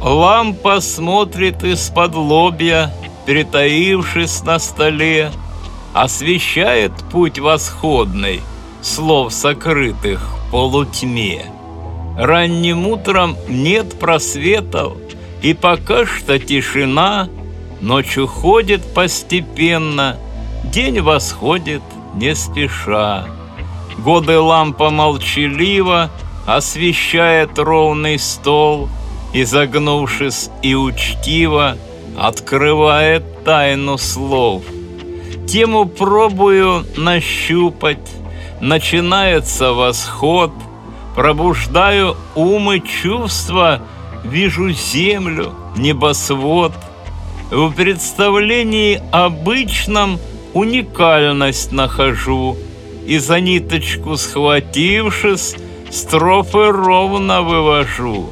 Лампа смотрит из-под лобья, притаившись на столе, освещает путь восходный, слов сокрытых в полутьме. Ранним утром нет просветов, и пока что тишина, ночь уходит постепенно, день восходит не спеша. Годы лампа молчаливо освещает ровный стол, изогнувшись и учтиво открывает тайну слов. Тему пробую нащупать, начинается восход, пробуждаю ум и чувства, вижу землю, небосвод. В представлении обычном уникальность нахожу, и за ниточку схватившись, строфы ровно вывожу.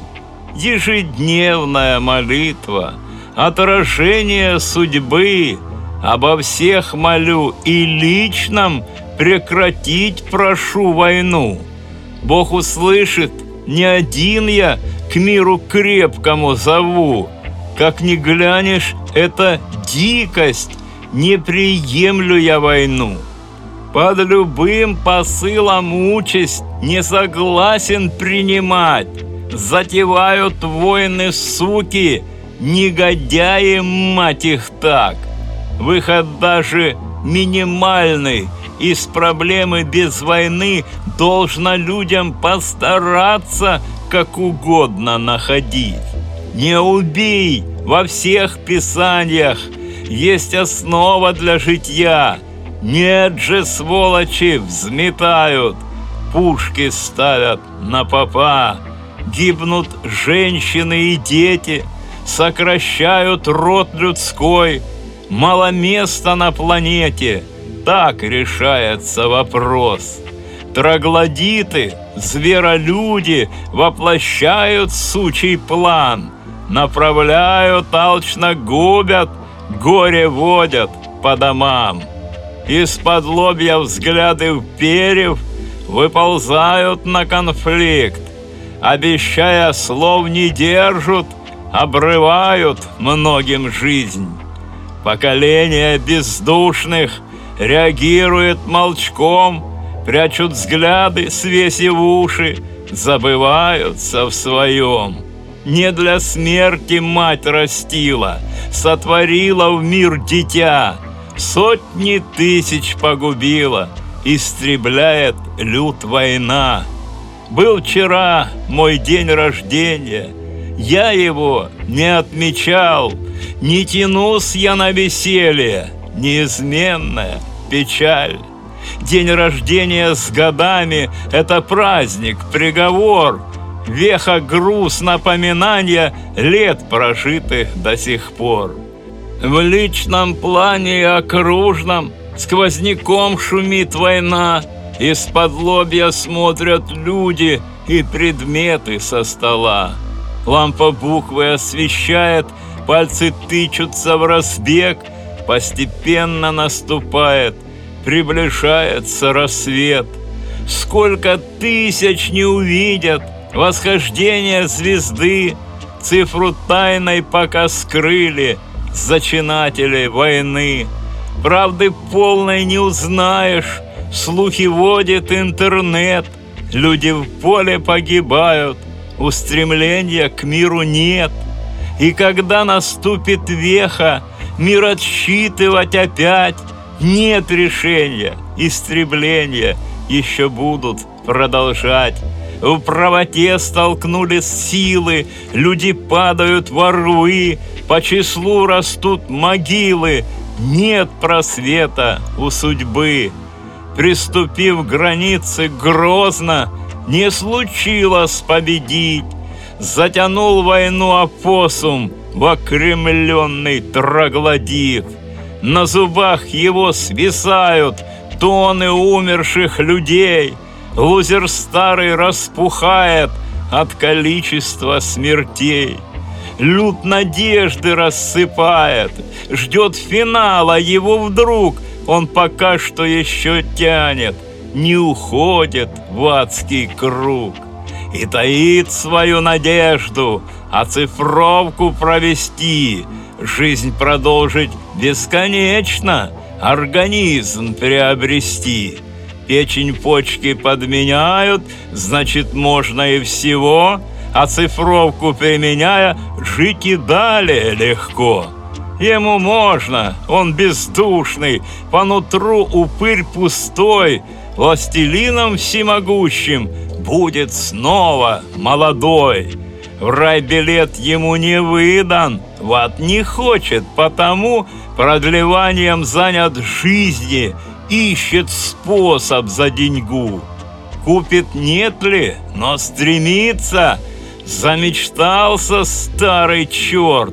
Ежедневная молитва, отражение судьбы, обо всех молю и личном прекратить прошу войну. Бог услышит, не один я к миру крепкому зову. Как ни глянешь, это дикость, не приемлю я войну. Под любым посылом участь не согласен принимать. Затевают войны суки, негодяи, мать их так. Выход даже минимальный из проблемы без войны должно людям постараться как угодно находить. Не убей, во всех писаниях есть основа для житья. Нет же, сволочи взметают, пушки ставят на попа. Гибнут женщины и дети, сокращают род людской. Мало места на планете, так решается вопрос. Троглодиты, зверолюди воплощают сучий план, направляют, алчно губят, горе водят по домам. Из-под лобья взгляды вперев выползают на конфликт, обещая слов не держат, обрывают многим жизнь. Поколение бездушных реагирует молчком, прячут взгляды, свесив уши, забываются в своем. Не для смерти мать растила, сотворила в мир дитя, сотни тысяч погубила, истребляет лют война. Был вчера мой день рождения, я его не отмечал, не тянусь я на веселье, неизменная печаль. День рождения с годами — это праздник, приговор, веха груз напоминания лет, прожитых до сих пор. В личном плане и окружном сквозняком шумит война, из-под лобья смотрят люди и предметы со стола. Лампа буквы освещает, пальцы тычутся в разбег, постепенно наступает, приближается рассвет. Сколько тысяч не увидят восхождение звезды, цифру тайной пока скрыли зачинатели войны. Правды полной не узнаешь, слухи водит интернет, люди в поле погибают, устремления к миру нет. И когда наступит веха, мир отсчитывать опять, нет решения, истребления еще будут продолжать. В правоте столкнулись силы, люди падают во рвы, по числу растут могилы, нет просвета у судьбы. Приступив к границе грозно, не случилось победить. Затянул войну опоссум в окремленный троглодит. На зубах его свисают тонны умерших людей. Лузер старый распухает от количества смертей. Люд надежды рассыпает, ждет финала, его вдруг он пока что еще тянет, не уходит в адский круг. И таит свою надежду оцифровку провести, жизнь продолжить бесконечно, организм приобрести. Печень, почки подменяют, значит, можно и всего, оцифровку применяя, жить и далее легко. Ему можно, он бездушный, по нутру упырь пустой, властелином всемогущим будет снова молодой. В рай билет ему не выдан, в ад не хочет, потому продлеванием занят жизни, ищет способ за деньгу. Купит нет ли, но стремится, замечтался старый черт,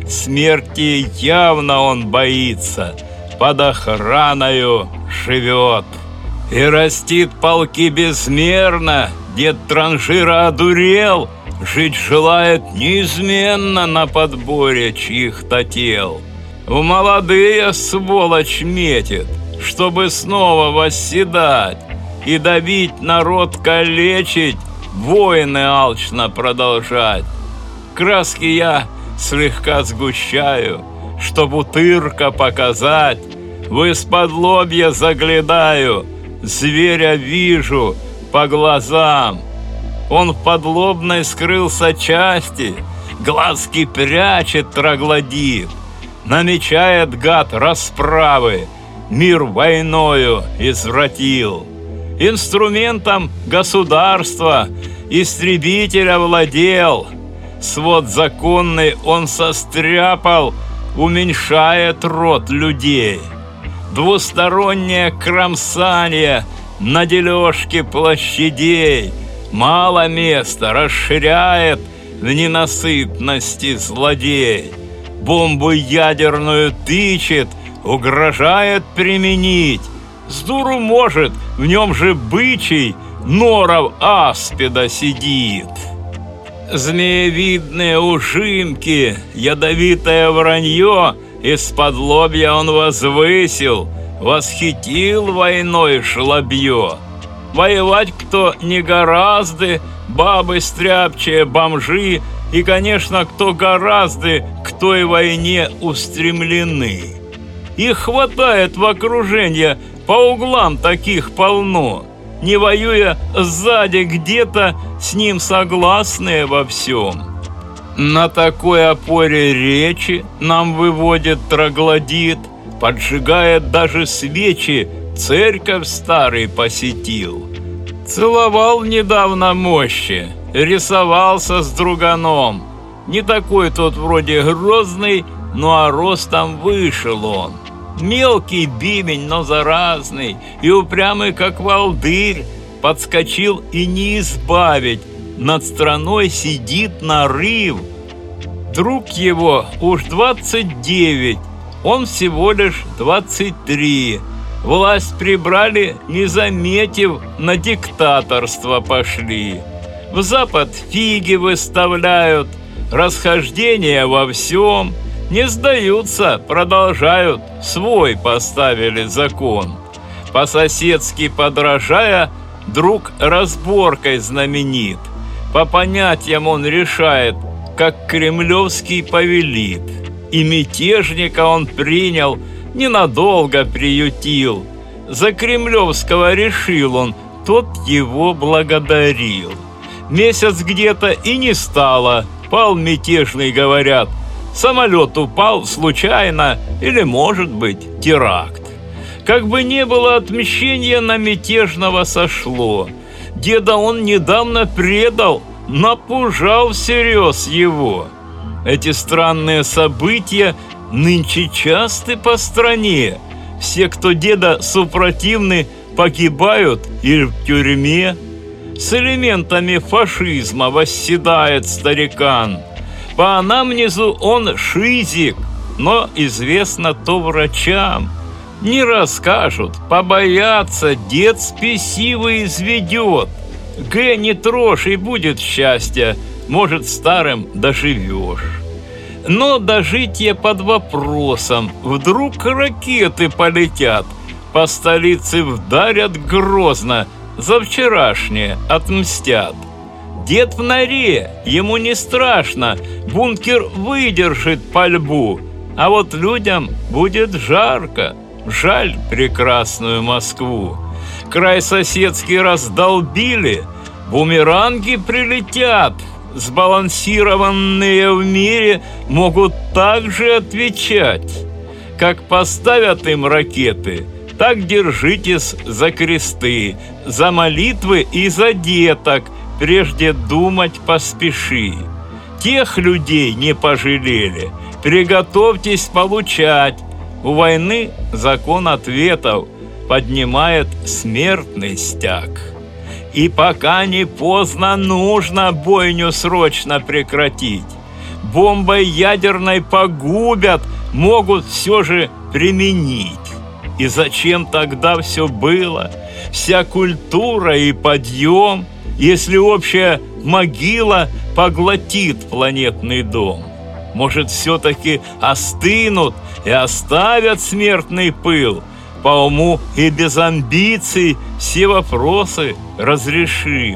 смерти явно он боится, под охраною живет. И растит полки безмерно, дед транжира одурел, жить желает неизменно на подборе чьих-то тел. В молодые сволочь метит, чтобы снова восседать и добить народ, калечить, войны алчно продолжать. Краски я слегка сгущаю, чтоб утырка показать, в исподлобья заглядаю, зверя вижу по глазам. Он в подлобной скрылся части, глазки прячет троглодит, намечает гад расправы, мир войною извратил. Инструментом государства истребителя владел, свод законный он состряпал, уменьшает род людей. Двустороннее кромсание на дележке площадей, мало места расширяет в ненасытности злодей. Бомбу ядерную тычет, угрожает применить, с дуру может, в нем же бычий норов аспида сидит. Змеевидные ужимки, ядовитое вранье из-под лобья он возвысил, восхитил войной жлобье. Воевать кто не гораздо, бабы стряпчие, бомжи, и, конечно, кто гораздо к той войне устремлены. Их хватает в окружении, по углам таких полно, не воюя сзади где-то, с ним согласные во всем. На такой опоре речи нам выводит троглодит, поджигает даже свечи, церковь старый посетил. Целовал недавно мощи, рисовался с друганом. Не такой тот вроде грозный, ну а ростом вышел он. Мелкий бивень, но заразный, и упрямый, как волдырь, подскочил и не избавить, над страной сидит нарыв. Друг его уж 29, он всего лишь 23. Власть прибрали, не заметив, на диктаторство пошли. В Запад фиги выставляют, расхождения во всем. Не сдаются, продолжают, свой поставили закон. По-соседски подражая, друг разборкой знаменит. По понятиям он решает, как кремлевский повелит. И мятежника он принял, ненадолго приютил. За кремлевского решил он, тот его благодарил. Месяц где-то и не стало, пал мятежный, говорят. Самолет упал случайно или, может быть, теракт. Как бы не было, отмщения на мятежного сошло. Деда он недавно предал, напужал всерьез его. Эти странные события нынче часты по стране. Все, кто деда супротивны, погибают или в тюрьме. С элементами фашизма восседает старикан. По анамнезу он шизик, но известно то врачам. Не расскажут, побоятся, дед спесивый изведет. Г не трожь, и будет счастье, может, старым доживешь. Но дожитие под вопросом, вдруг ракеты полетят, по столице вдарят грозно, за вчерашнее отмстят. Дед в норе, ему не страшно, бункер выдержит пальбу, а вот людям будет жарко. Жаль прекрасную Москву. Край соседский раздолбили, бумеранги прилетят. Сбалансированные в мире могут также отвечать. Как поставят им ракеты, так держитесь за кресты, за молитвы и за деток, прежде думать поспеши. Тех людей не пожалели, приготовьтесь получать. У войны закон ответов поднимает смертный стяг. И пока не поздно, нужно бойню срочно прекратить. Бомбой ядерной погубят, могут все же применить. И зачем тогда все было? Вся культура и подъем, если общая могила поглотит планетный дом? Может, все-таки остынут и оставят смертный пыл? По уму и без амбиций все вопросы разрешим.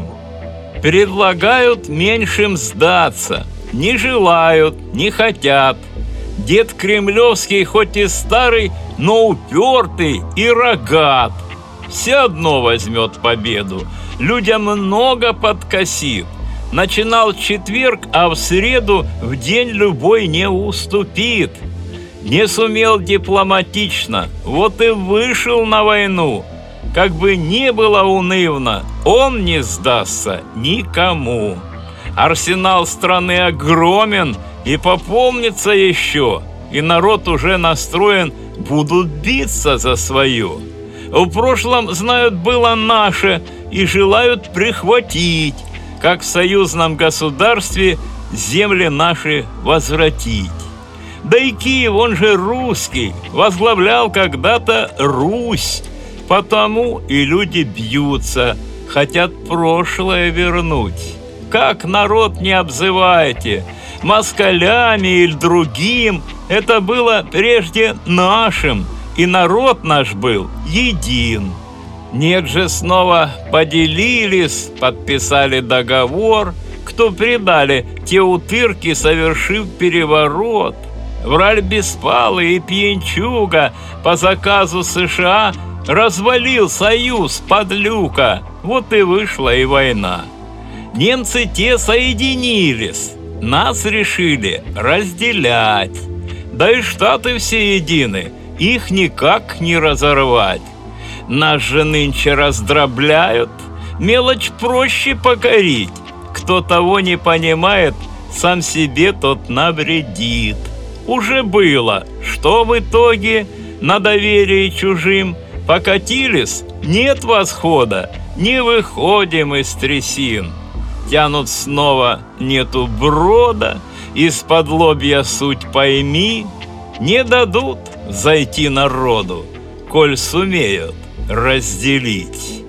Предлагают меньшим сдаться, не желают, не хотят. Дед кремлевский хоть и старый, но упертый и рогат. Все одно возьмет победу, людям много подкосит. Начинал в четверг, а в среду в день любой не уступит. Не сумел дипломатично, вот и вышел на войну. Как бы ни было унывно, он не сдастся никому. Арсенал страны огромен и пополнится еще, и народ уже настроен, будут биться за свое. В прошлом, знают, было наше и желают прихватить, как в союзном государстве земли наши возвратить. Да и Киев, он же русский, возглавлял когда-то Русь, потому и люди бьются, хотят прошлое вернуть. Как народ не обзывайте, москалями или другим, это было прежде нашим, и народ наш был един. Нет же, снова поделились, подписали договор, кто предали, те утырки, совершив переворот. Враль Беспалый и пьянчуга по заказу США развалил союз подлюка, вот и вышла и война. Немцы те соединились, нас решили разделять. Да и Штаты все едины, их никак не разорвать. Нас же нынче раздробляют, мелочь проще покорить. Кто того не понимает, сам себе тот навредит. Уже было, что в итоге на доверие чужим покатились, нет восхода, не выходим из трясин. Тянут снова, нету брода, из-под лобья суть пойми, не дадут зайти народу, коль сумеют разделить.